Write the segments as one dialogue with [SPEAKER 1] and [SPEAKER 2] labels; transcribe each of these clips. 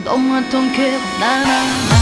[SPEAKER 1] Donne-moi ton cœur, nanana.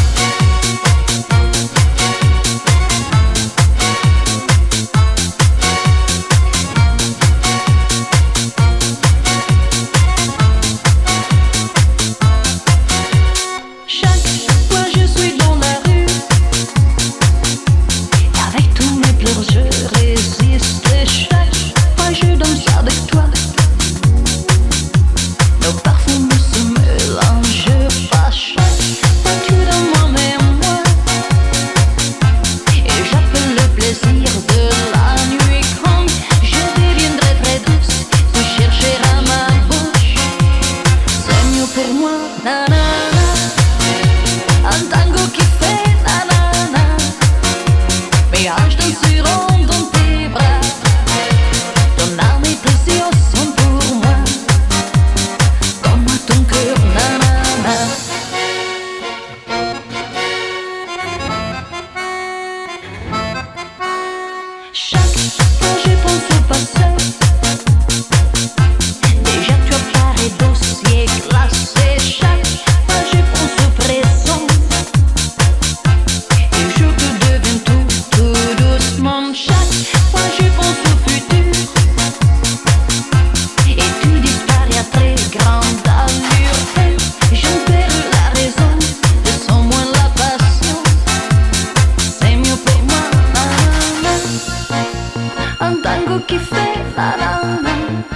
[SPEAKER 1] Qui fait la la la.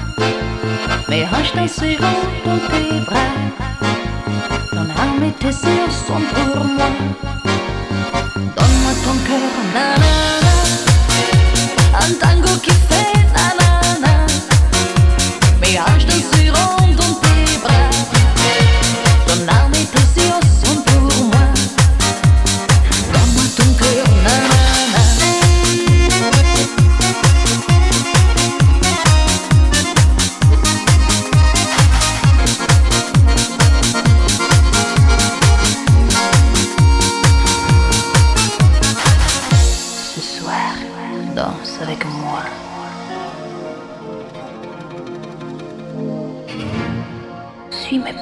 [SPEAKER 1] Mes hanches danseront dans tes bras. Ton âme et tes yeux sont pour moi. Donne-moi ton cœur, na na na. Un tango qui fait la la la. Mes hanches danseront dans tes bras. Ton âme et tes yeux sont pour moi. Donne-moi ton cœur, na na na. Danse avec moi. Suis mes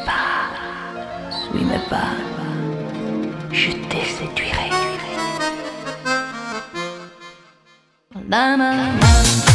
[SPEAKER 1] pas, je te séduirai. Na, na, na.